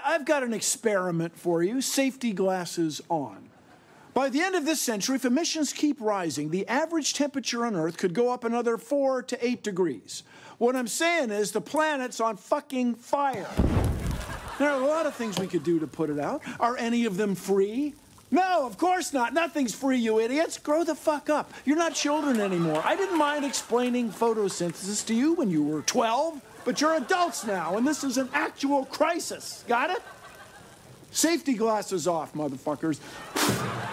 I've got an experiment for you. Safety glasses on. By the end of this century, if emissions keep rising, the average temperature on Earth could go up another 4 to 8 degrees. What I'm saying is the planet's on fucking fire. There are a lot of things we could do to put it out. Are any of them free? No, of course not. Nothing's free, you idiots. Grow the fuck up. You're not children anymore. I didn't mind explaining photosynthesis to you when you were 12, but you're adults now, and this is an actual crisis. Got it? Safety glasses off, motherfuckers.